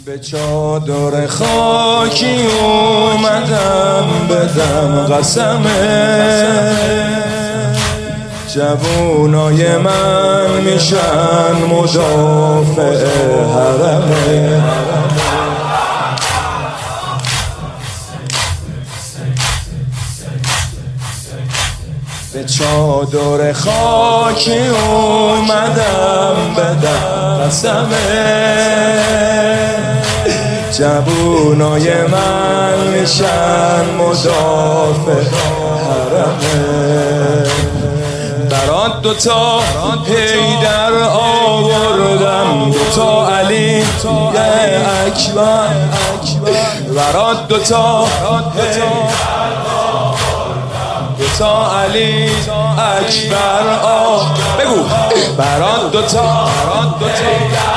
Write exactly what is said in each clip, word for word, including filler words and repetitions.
به چادر خاکی اومدم بدم قسمه، جوونای من میشن مدافع حرمه. به چادر خاکی اومدم بدم قسمه، جوونای من میشن مدافع حرمه. برات دوتا حیدر آوردم، دوتا علی یه اکبر، برات دوتا دوتا علی اکبر آ بگو برات دوتا برات دوتا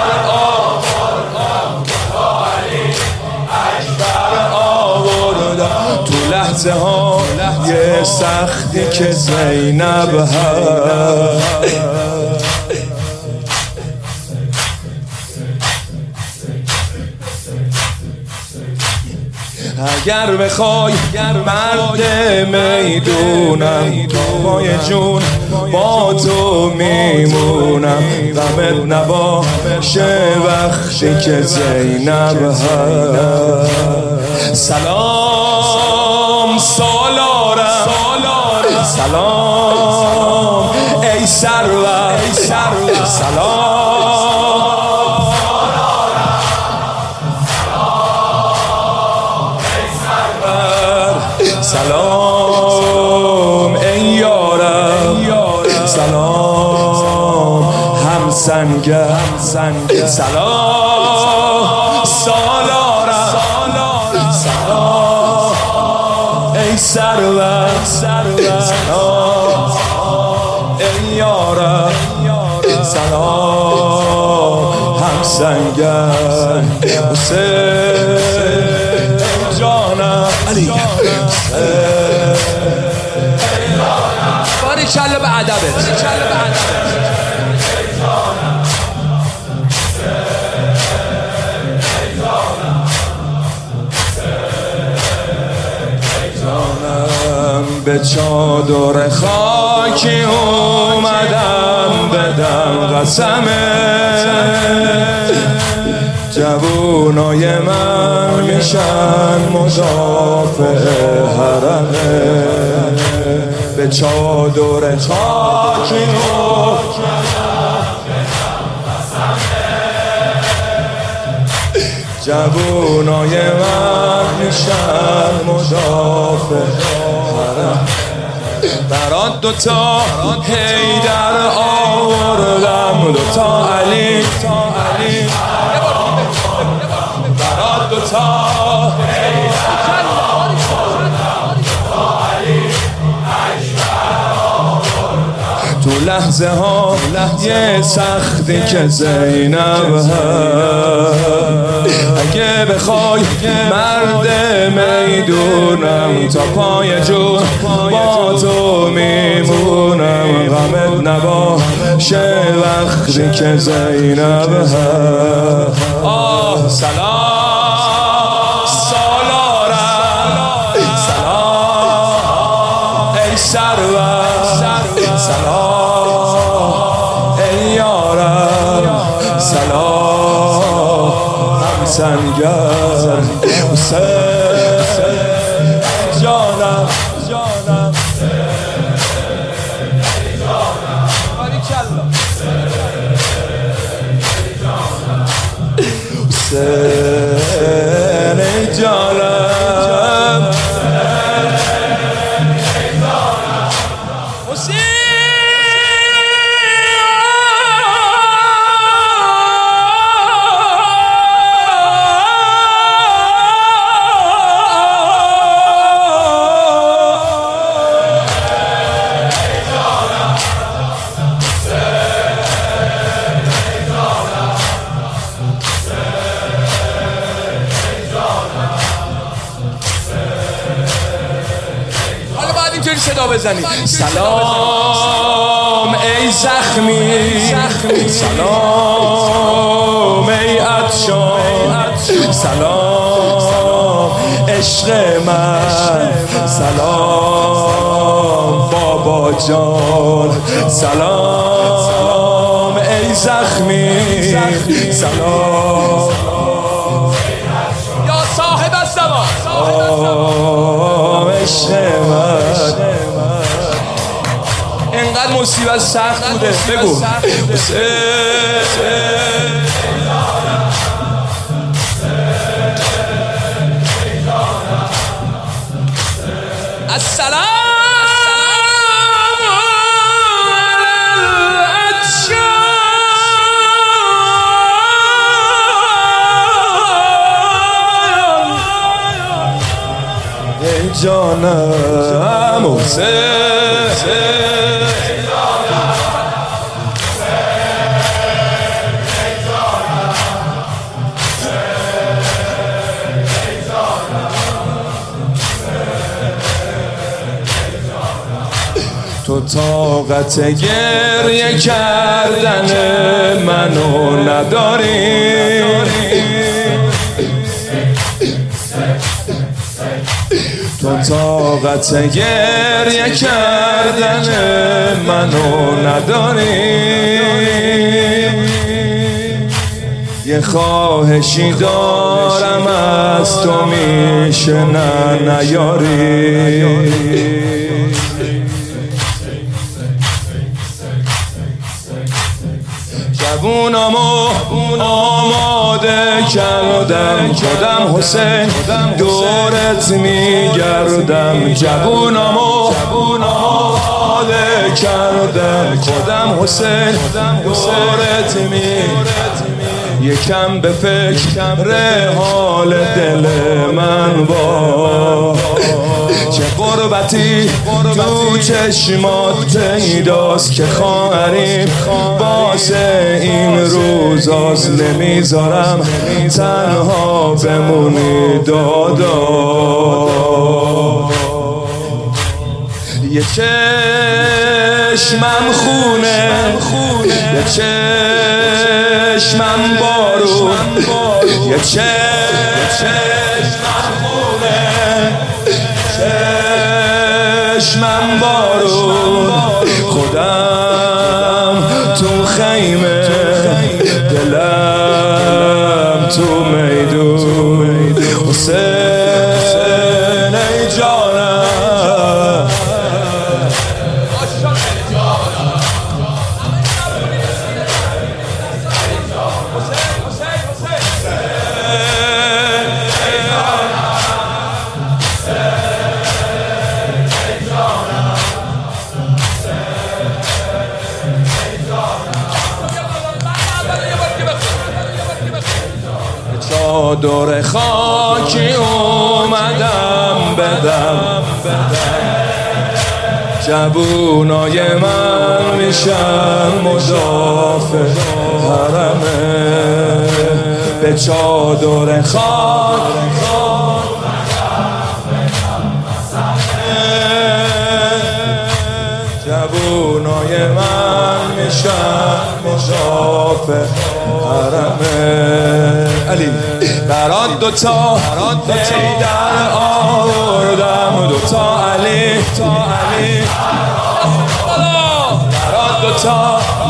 تو لحظه ها یه سختی که زینب هست، اگر بخوای مرد میدونم تا پای جون با تو میمونم، غمت نباشه وقتی که زینب هست. سلام سالارم سلام ای سرور سلام سلام ای یارم سلام هم سنگر سلام سالارم سلام ای سرور سلام ای یارم سلام هم سنگر حسین جانم علی باری کلا به ادبت جانم. به چادر خاکی اومدم بدم قسمه، جوونای من میشن مدافع حرمه. به چادر خاکی جوونای من میشن مدافع حرمه. برات دوتا حیدر آوردم، دوتا علی برات دوتا تو لحظه ها یه سختی که زینب هست، اگه بخوای مرد میدونم تا پای جون با تو میمونم، غمت نباشه وقتی که زینب هست. آه سلام سالارم سلام ای سرور سلام ای یارم سلام هم سنگر حسین جانم جانم حسین جانم صدا بزنی. سلام ای زخمی سلام ای عطشان سلام عشق من، سلام بابا جان، سلام ای زخمی، سلام یا صاحب الزمان، سلام عشق من. اینقدر مصیبت سخت بوده، بگو السلام ای جانم حسین، تو طاقت گریه کردن منو نداری، تو طاقت گریه کردن منو نداری. یه خواهشی دارم از تو، میشه نه نیاری. جوونامو آماده کردم، خودم حسین دورت میگردم. جوونامو آماده کردم، خودم حسین دورت میگردم. یکم به فکر حال دل من با، چه غربتی تو چشمات پیداست که خواهریم واسه این روزاست. نمیذارم تنها بمونی دادا. یه چشمم خونه، یه چشمم بارون، یه چشمم خونه، چشمم بارون. خودم تو خیمه، دلم تو میدون. حسین ای جانم، چادر خاکی اومدم بدم، جوونای من میشن مدافع حرمه. به چادر خاک جوونای من میشن مدافع حرمه. علی برات دوتا در آوردم، دوتا علی برات دوتا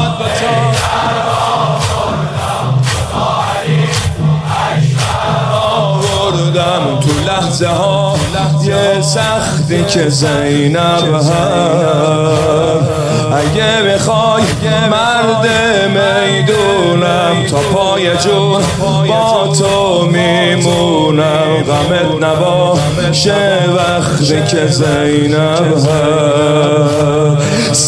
آوردم. تو لحظه ها یه سختی که زینب هم، اگه بخوای مرد میدونم تا پای جون با تو میمونم. غمت نباشه وقتی که زینب هم.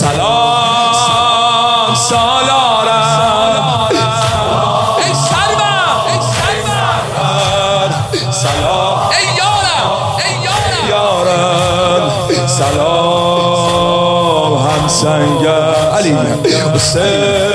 سلام سالارم ای سرور، ای سرور، سلام ای یارم، ای یارم، سلام همسنگر علی حسین.